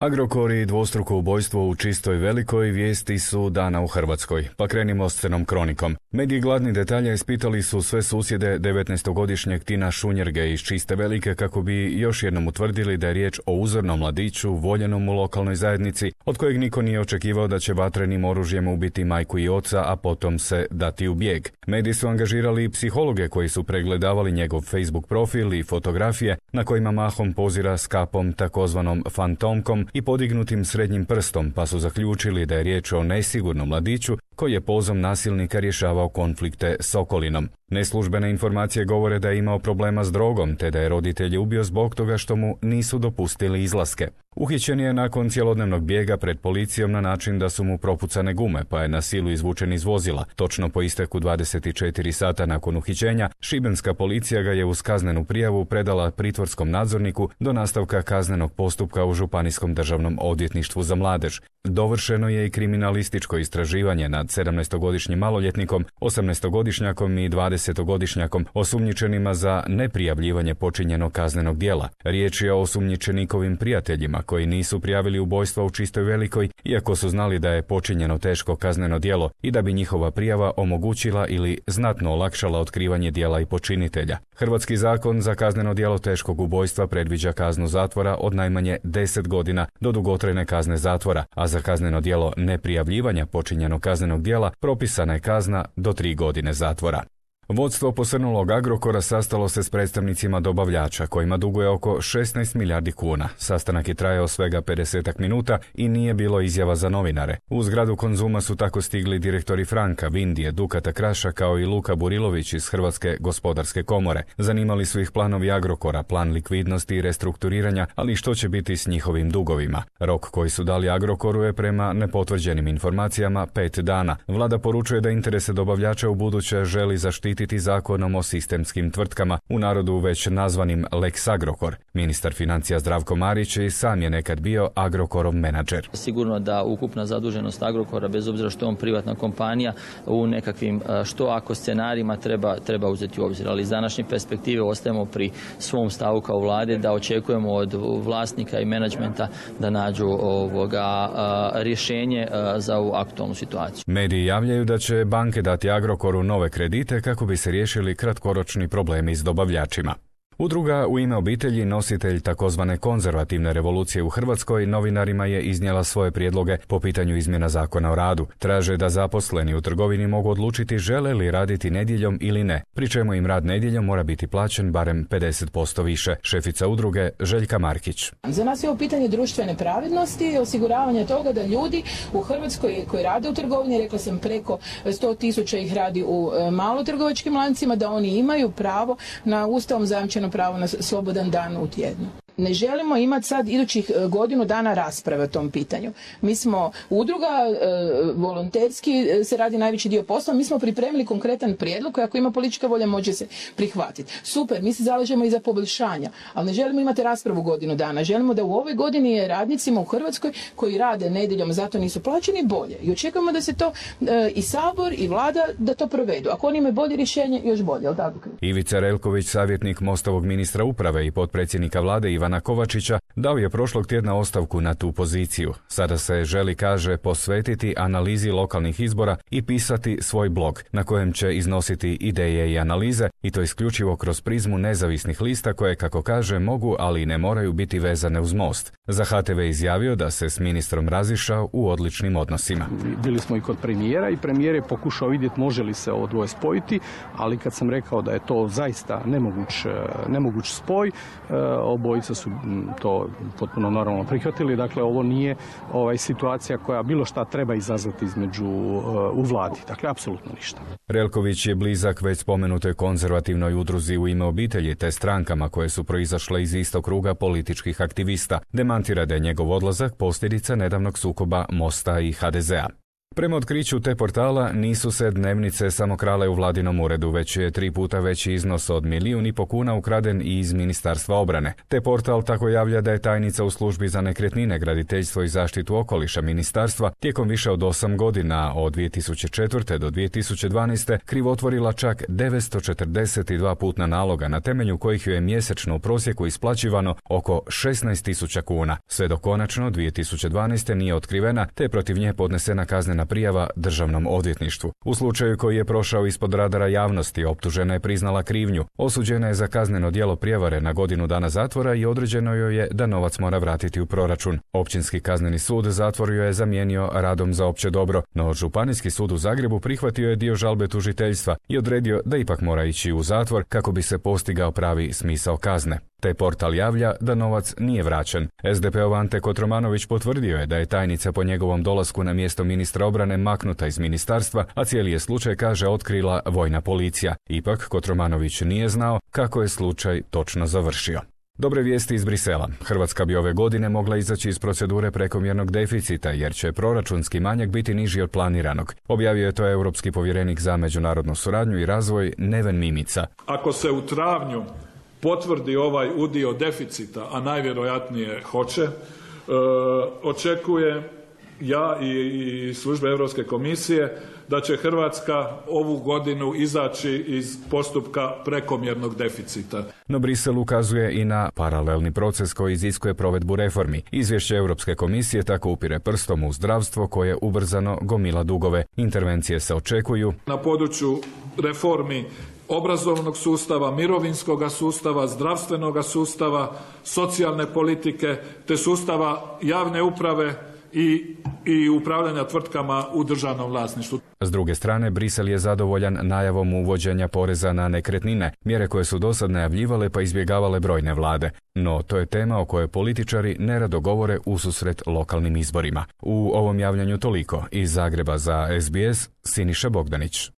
Agrokor i dvostruko ubojstvo u čistoj velikoj vijesti su dana u Hrvatskoj, pa krenimo s crnom kronikom. Mediji gladni detalja ispitali su sve susjede 19-godišnjeg Tina Šunjerge iz čiste velike kako bi još jednom utvrdili da je riječ o uzornom mladiću voljenom u lokalnoj zajednici, od kojeg niko nije očekivao da će vatrenim oružjem ubiti majku i oca, a potom se dati u bijeg. Mediji su angažirali i psihologe koji su pregledavali njegov Facebook profil i fotografije na kojima mahom pozira s kapom takozvanom fantomkom i podignutim srednjim prstom, pa su zaključili da je riječ o nesigurnom mladiću koji je pozom nasilnika rješavao konflikte s okolinom. Neslužbene informacije govore da je imao problema s drogom, te da je roditelje ubio zbog toga što mu nisu dopustili izlaske. Uhićen je nakon cjelodnevnog bijega pred policijom na način da su mu propucane gume, pa je na silu izvučen iz vozila. Točno po isteku 24 sata nakon uhićenja, šibenska policija ga je uz kaznenu prijavu predala pritvorskom nadzorniku do nastavka kaznenog postupka u Županijskom državnom odvjetništvu za mladež. Dovršeno je i kriminalističko istraživanje nad 17-godišnjim maloljetnikom, 18-godišnjakom i 20-godišnjakom osumnjičenima za neprijavljivanje počinjenog kaznenog djela. Riječ je o osumnjičenikovim prijateljima koji nisu prijavili ubojstva u čistoj velikoj, iako su znali da je počinjeno teško kazneno djelo i da bi njihova prijava omogućila ili znatno olakšala otkrivanje djela i počinitelja. Hrvatski zakon za kazneno djelo teškog ubojstva predviđa kaznu zatvora od najmanje 10 godina do dugotrajne kazne zatvora, a za kazneno djelo neprijavljivanja počinjenog kaznenog djela propisana je kazna do 3 godine zatvora. Vodstvo posrnulog Agrokora sastalo se s predstavnicima dobavljača, kojima duguje oko 16 milijardi kuna. Sastanak je trajao svega 50 minuta i nije bilo izjava za novinare. U zgradu Konzuma su tako stigli direktori Franka, Vindije, Dukata Kraša kao i Luka Burilović iz Hrvatske gospodarske komore. Zanimali su ih planovi Agrokora, plan likvidnosti i restrukturiranja, ali što će biti s njihovim dugovima. Rok koji su dali Agrokoru je prema nepotvrđenim informacijama 5 dana. Vlada poručuje da interese dobavljača u buduće želi zaštititi zakonom o sistemskim tvrtkama, u narodu već nazvanim Lex Agrokor. Ministar financija Zdravko Marić i sam je nekad bio Agrokorov menadžer. Sigurno da ukupna zaduženost Agrokora, bez obzira što je on privatna kompanija, u nekakvim što ako scenarijima treba uzeti u obzir. Ali iz današnje perspektive ostajemo pri svom stavu kao vlade da očekujemo od vlasnika i menadžmenta da nađu rješenje za ovu aktualnu situaciju. Mediji javljaju da će banke dati Agrokoru nove kredite kako bi se riješili kratkoročni problemi s dobavljačima. Udruga U ime obitelji, nositelj takozvane konzervativne revolucije u Hrvatskoj, novinarima je iznijela svoje prijedloge po pitanju izmjena zakona o radu. Traže da zaposleni u trgovini mogu odlučiti žele li raditi nedjeljom ili ne, pri čemu im rad nedjeljom mora biti plaćen barem 50% više. Šefica udruge Željka Markić. Za nas je ovo pitanje društvene pravednosti i osiguravanja toga da ljudi u Hrvatskoj koji rade u trgovini, rekla sam preko 100.000 ih radi u malotrgovačkim lancima, da oni imaju pravo na ustavom zajamčeno pravo na slobodan dan u tjednu. Ne želimo imati sad idućih godinu dana rasprave o tom pitanju. Mi smo udruga, volonterski se radi najveći dio posla, mi smo pripremili konkretan prijedlog koji ako ima politička volja može se prihvatiti. Super, mi se zalažemo i za poboljšanja, ali ne želimo imati raspravu godinu dana. Želimo da u ovoj godini je radnicima u Hrvatskoj koji rade nedjeljom, zato nisu plaćeni, bolje. I očekujemo da se to i Sabor i Vlada da to provedu. Ako oni imaju bolje rješenje, još bolje. Ivica Relković, savjetnik Mostovog ministra uprave i potpredsjednika vlade Ivana Kovačića, dao je prošlog tjedna ostavku na tu poziciju. Sada se želi, kaže, posvetiti analizi lokalnih izbora i pisati svoj blog, na kojem će iznositi ideje i analize, i to isključivo kroz prizmu nezavisnih lista koje, kako kaže, mogu, ali ne moraju biti vezane uz Most. Za HTV izjavio da se s ministrom razišao u odličnim odnosima. Bili smo i kod premijera i premijer je pokušao vidjeti može li se ovo dvoje spojiti, ali kad sam rekao da je to zaista nemoguć spoj, obojica su to potpuno normalno prihvatili. Dakle, ovo nije situacija koja bilo šta treba izazvati između u vladi. Dakle, apsolutno ništa. Relković je blizak već spomenutoj konzervativnoj udruzi U ime obitelji te strankama koje su proizašle iz istog kruga političkih aktivista. Demantira da je njegov odlazak posljedica nedavnog sukoba Mosta i HDZ-a. Prema otkriću te portala nisu se dnevnice samo krale u vladinom uredu, već je 3 puta veći iznos od 1,5 milijuna kuna ukraden i iz Ministarstva obrane. Te portal tako javlja da je tajnica u službi za nekretnine, graditeljstvo i zaštitu okoliša ministarstva tijekom više od 8 godina, od 2004. do 2012. krivotvorila čak 942 putna naloga, na temelju kojih joj je mjesečno u prosjeku isplaćivano oko 16.000 kuna. Sve do konačno 2012. nije otkrivena, te je protiv nje podnesena kaznena prijava Državnom odvjetništvu. U slučaju koji je prošao ispod radara javnosti, optužena je priznala krivnju, osuđena je za kazneno djelo prijevare na 1 godinu dana zatvora i određeno joj je da novac mora vratiti u proračun. Općinski kazneni sud zatvor joj je zamijenio radom za opće dobro, no Županijski sud u Zagrebu prihvatio je dio žalbe tužiteljstva i odredio da ipak mora ići u zatvor kako bi se postigao pravi smisao kazne. Te portal javlja da novac nije vraćen. SDP-ov Ante Kotromanović potvrdio je da je tajnica po njegovom dolasku na mjesto ministra obrane maknuta iz ministarstva, a cijeli je slučaj, kaže, otkrila vojna policija. Ipak Kotromanović nije znao kako je slučaj točno završio. Dobre vijesti iz Brisela. Hrvatska bi ove godine mogla izaći iz procedure prekomjernog deficita jer će proračunski manjak biti niži od planiranog. Objavio je to europski povjerenik za međunarodnu suradnju i razvoj Neven Mimica. Ako se u travnju potvrdi ovaj udio deficita, a najvjerojatnije hoće, očekuje ja i službe Europske komisije da će Hrvatska ovu godinu izaći iz postupka prekomjernog deficita. No Brisel ukazuje i na paralelni proces koji iziskuje provedbu reformi. Izvješće Europske komisije tako upire prstom u zdravstvo koje ubrzano gomila dugove. Intervencije se očekuju na području reformi obrazovnog sustava, mirovinskog sustava, zdravstvenog sustava, socijalne politike te sustava javne uprave i upravljanja tvrtkama u državnom vlasništvu. S druge strane, Brisel je zadovoljan najavom uvođenja poreza na nekretnine, mjere koje su dosad najavljivale pa izbjegavale brojne vlade. No, to je tema o kojoj političari nerado govore ususret lokalnim izborima. U ovom javljanju toliko. Iz Zagreba za SBS, Siniša Bogdanić.